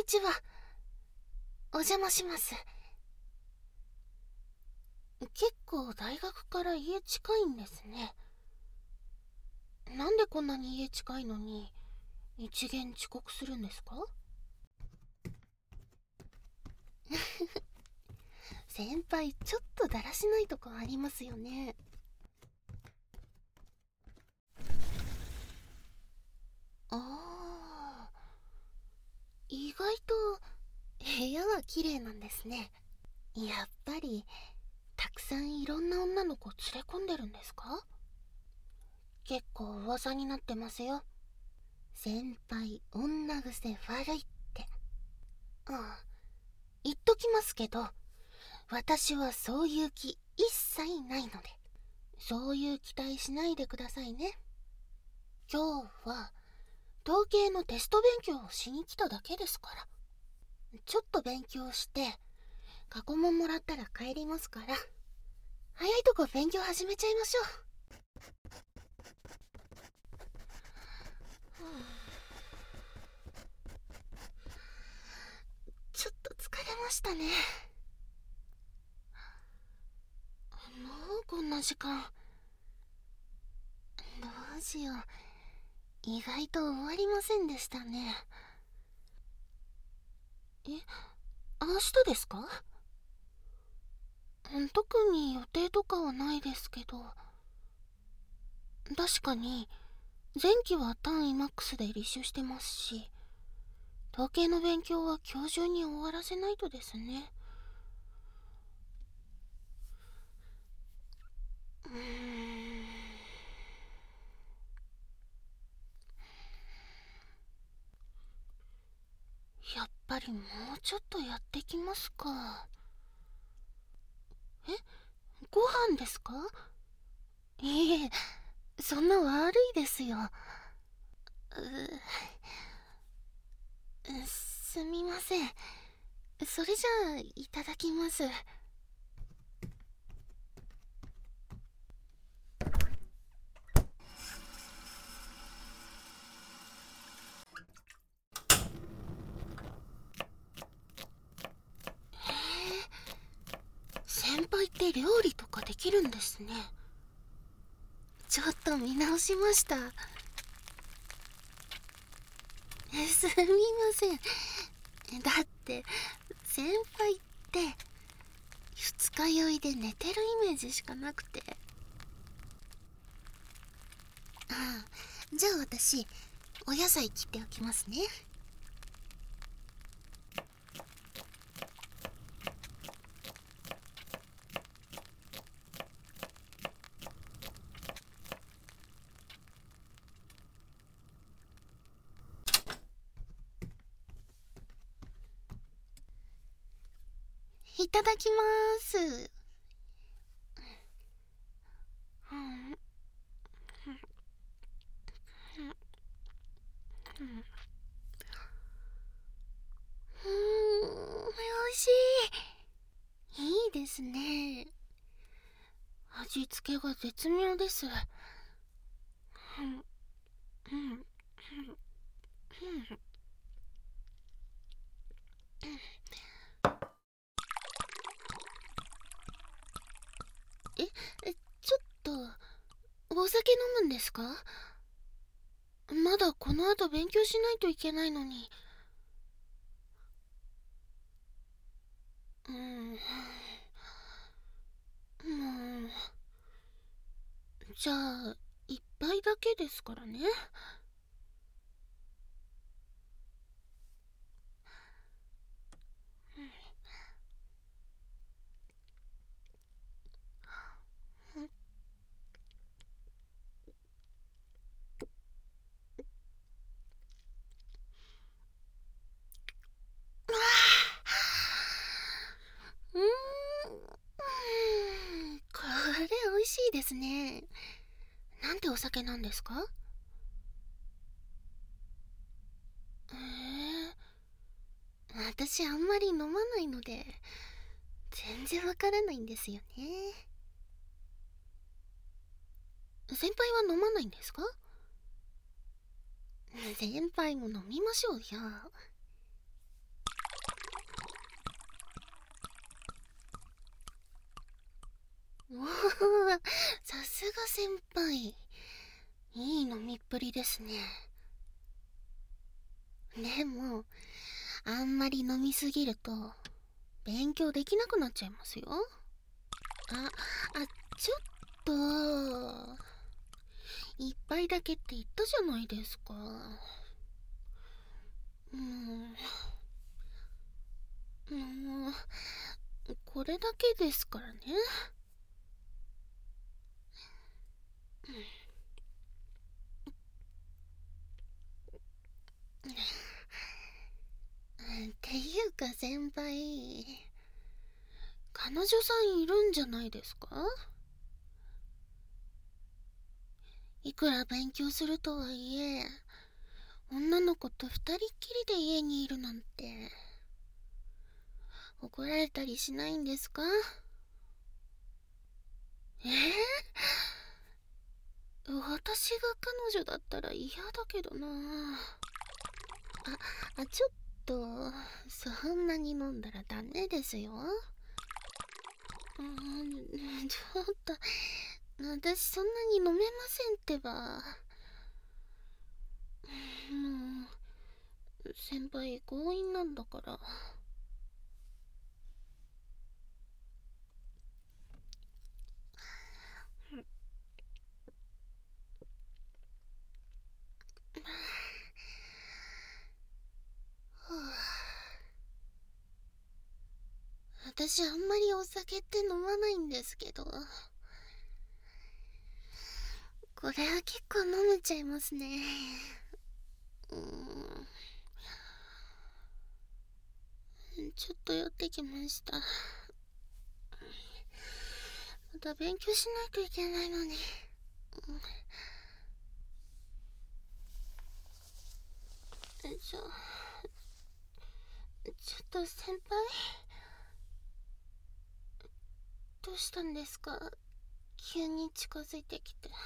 ちは。お邪魔します。結構大学から家近いんですね。なんでこんなに家近いのに一元遅刻するんですか？先輩、ちょっとだらしないとこありますよね。ああ、意外と部屋は綺麗なんですね。やっぱりたくさんいろんな女の子連れ込んでるんですか？結構噂になってますよ。先輩、女癖悪いって。ああ、言っときますけど、私はそういう気一切ないので、そういう期待しないでくださいね。今日は統計のテスト勉強をしに来ただけですから。ちょっと勉強して過去問もらったら帰りますから、早いとこ勉強始めちゃいましょう。ちょっと疲れましたね。もうこんな時間。どうしよう、意外と終わりませんでしたね。え、明日ですか？特に予定とかはないですけど。確かに前期は単位マックスで履修してますし、統計の勉強は今日中に終わらせないとですね。うーん、やっぱりもうちょっとやってきますか。え、ご飯ですか？いえ、そんな悪いですよ。すみません。それじゃあいただきます。先輩って料理とかできるんですね。ちょっと見直しました。すみません。だって先輩って二日酔いで寝てるイメージしかなくて。ああ、じゃあ私お野菜切っておきますね。いただきます。うん、おいしい。いいですね。味付けが絶妙です。うん、うん、うん、え、ちょっと、お酒飲むんですか？まだこの後勉強しないといけないのに。もう、じゃあ、一杯だけですからね。うーこれ美味しいですね。なんてお酒なんですか？私あんまり飲まないので、全然わからないんですよね。先輩は飲まないんですか？先輩も飲みましょうよ。 おー、さすが先輩。いい飲みっぷりですね。でも、あんまり飲みすぎると、勉強できなくなっちゃいますよ。ちょっと、一杯だけって言ったじゃないですか。もこれだけですからね。っていうか先輩、彼女さんいるんじゃないですか？いくら勉強するとはいえ、女の子と二人っきりで家にいるなんて、怒られたりしないんですか？え私が彼女だったら嫌だけどな。ちょっと、そんなに飲んだらダメですよ。ちょっと、私そんなに飲めませんってば。も先輩強引なんだから。私あんまりお酒って飲まないんですけど、これは結構飲めちゃいますね。ちょっと酔ってきました。また勉強しないといけないのに。ちょっと先輩、どうしたんですか？急に近づいてきて。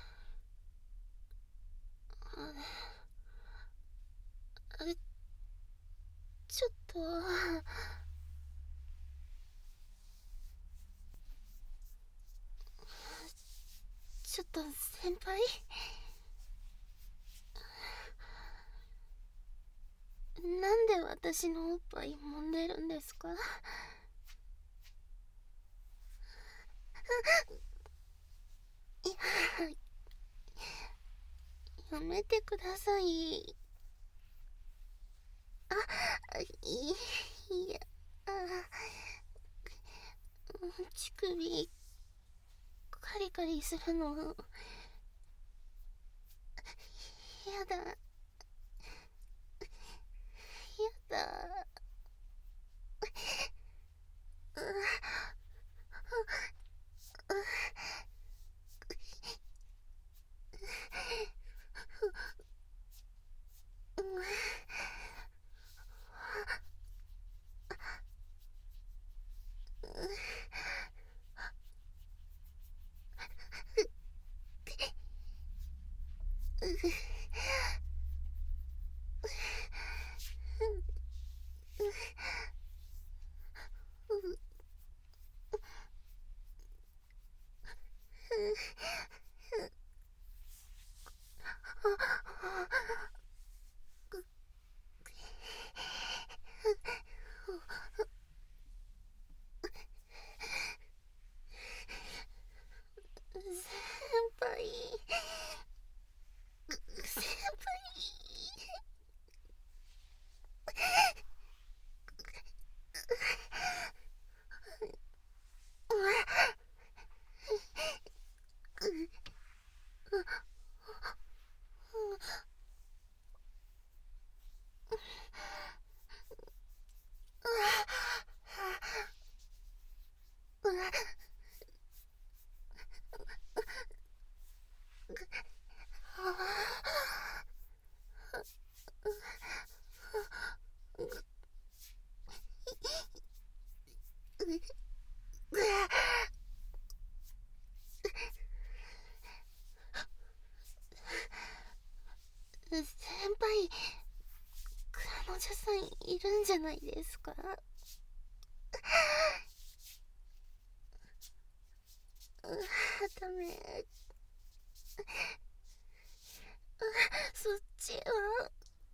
あれ、ちょっと、先輩、なんで私のおっぱい揉んでるんですか？やめてください。いや、乳首、カリカリするの、やだ、やだ。先輩、先輩、彼女さんいるんじゃないですか？ そっちは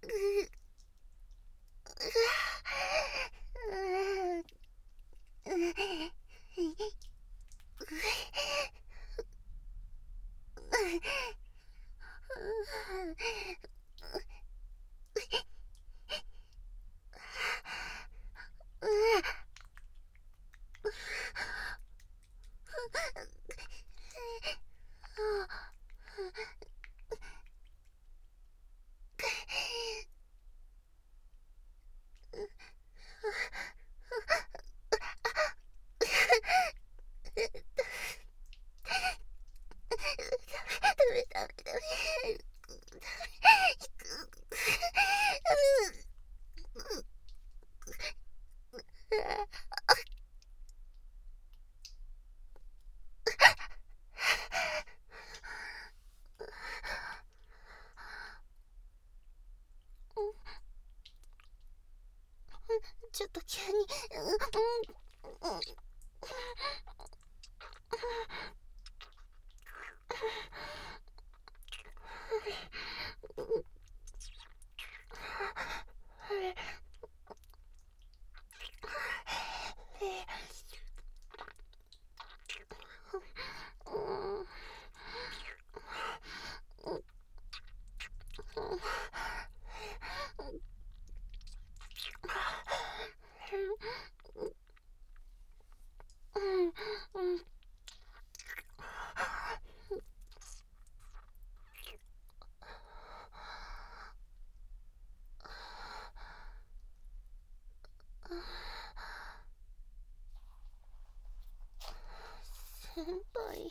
ダメ。ちょっと急に先輩。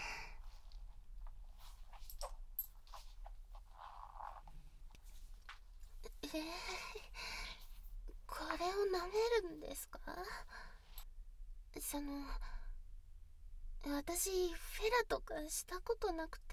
これを舐めるんですか？私フェラとかしたことなくて。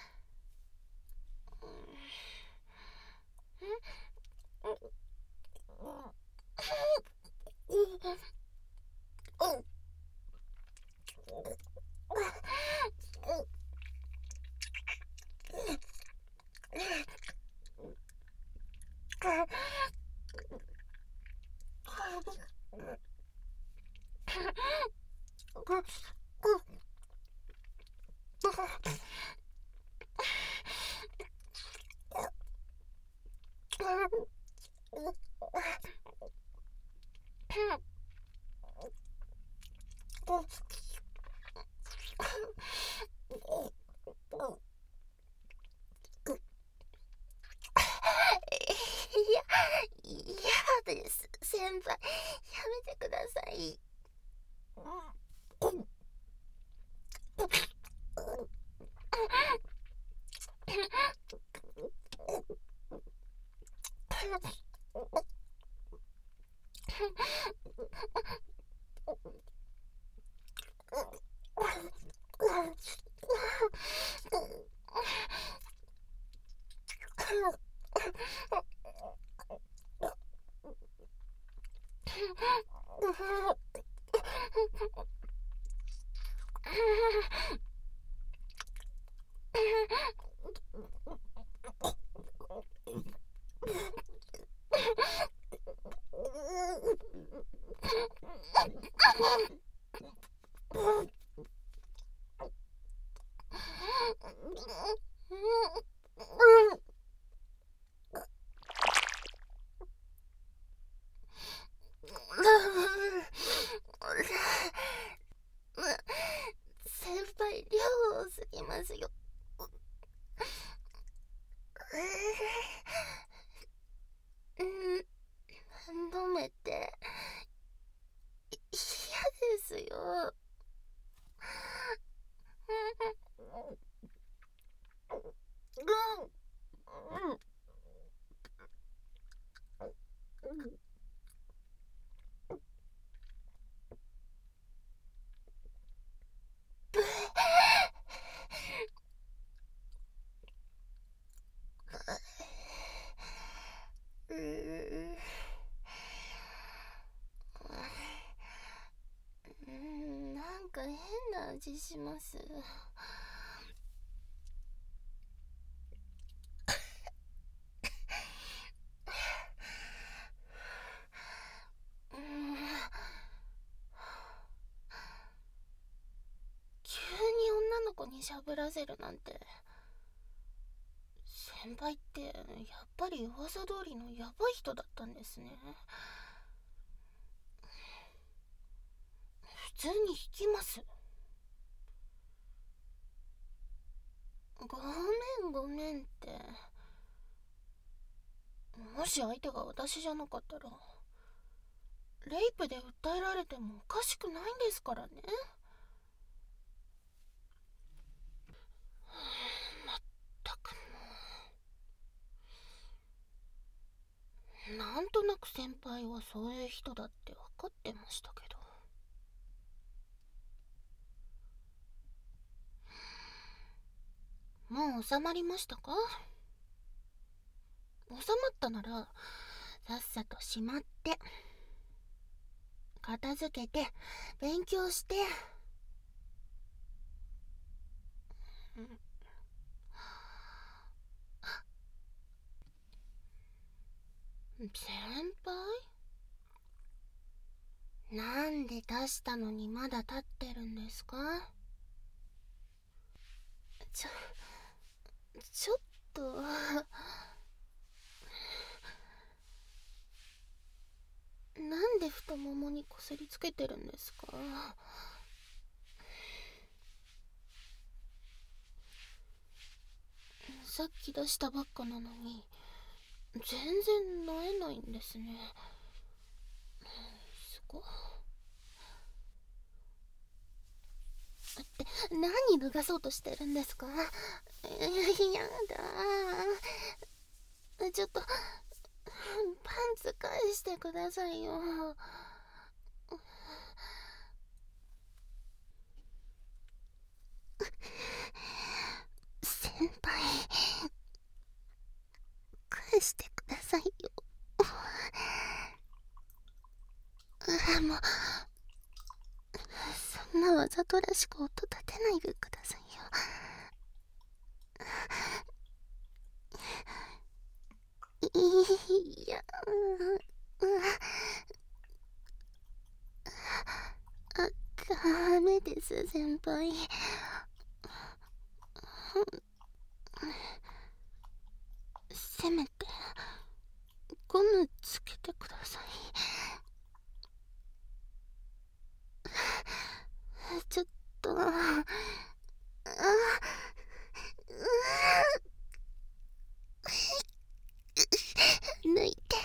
嫌です、先輩。やめてください。先輩、量多すぎますよ。飲めて嫌ですよ。なんか変な味します。 しゃぶらせるなんて。先輩ってやっぱり噂通りのヤバい人だったんですね。普通に引きます。ごめんごめんって。もし相手が私じゃなかったらレイプで訴えられてもおかしくないんですからね。まったくもう。なんとなく先輩はそういう人だって分かってましたけど。もう収まりましたか？収まったならさっさとしまって片付けて勉強して。先輩、なんで出したのにまだ立ってるんですか？ちょっとなんで太ももにこすりつけてるんですか？さっき出したばっかなのに全然なえないんですね。すごい。って何脱がそうとしてるんですか？やだちょっとパンツ返してくださいよ。先輩、返してくださいよ。もうそんなわざとらしく音立てないでくださいよ。いや、ダメです先輩。せめてゴムつけてください。ちょっと抜いて。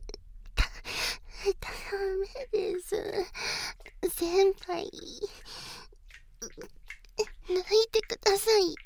ダメです。先輩、抜いてください。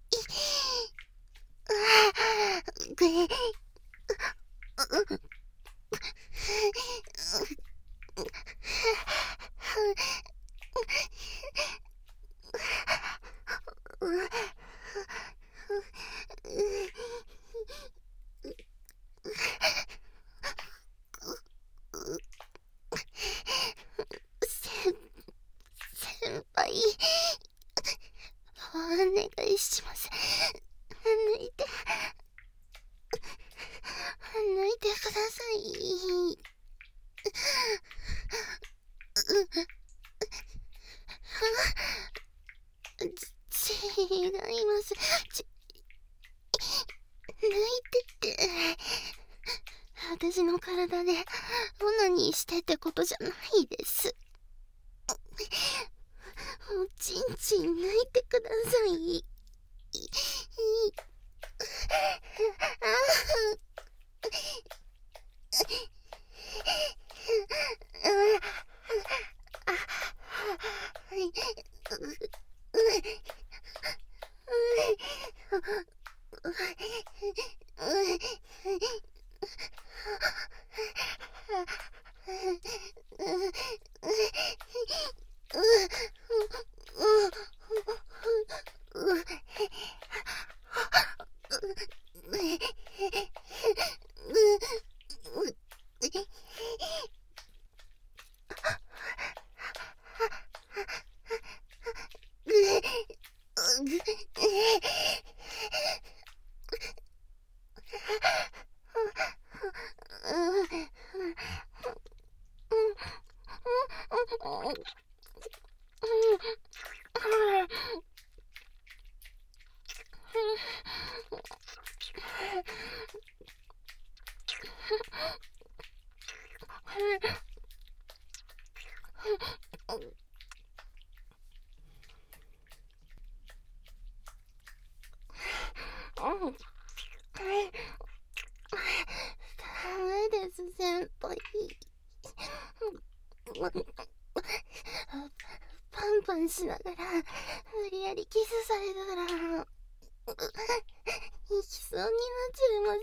先輩、お願いします。抜いてください。違います。抜いてって。私の体でオナニーしてってことじゃないです。おちんちん抜いてください。 ダメです、先輩。パンパンしながら無理やりキスされたら行きそうになっちゃいます。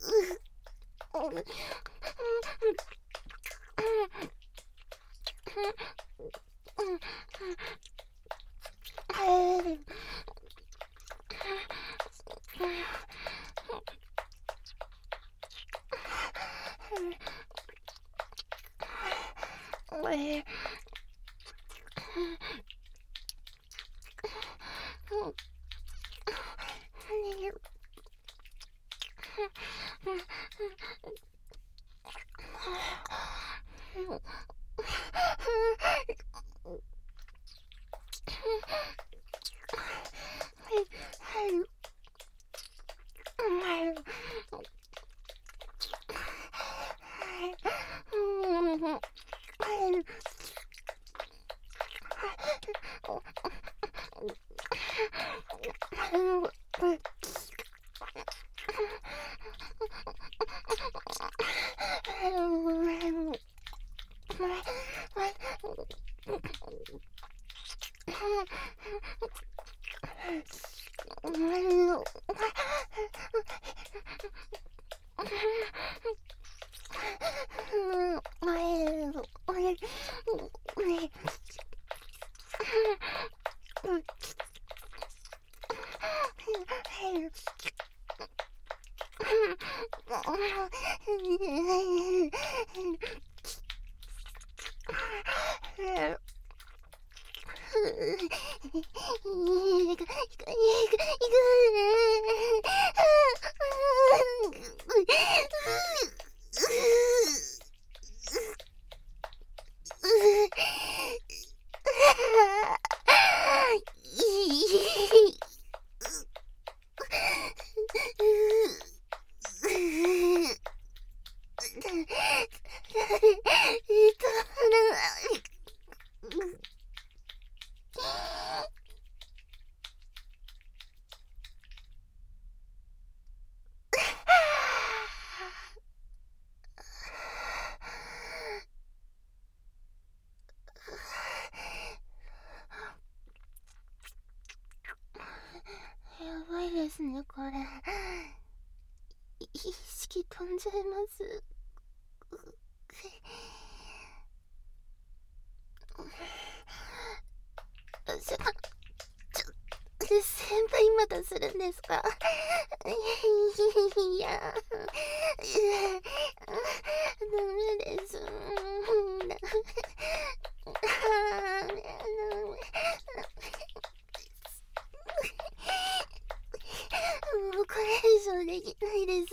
やばいですね、これ。意識飛んじゃいます。先輩まだするんですか？いや、ダメです。もうこれ以上できないです。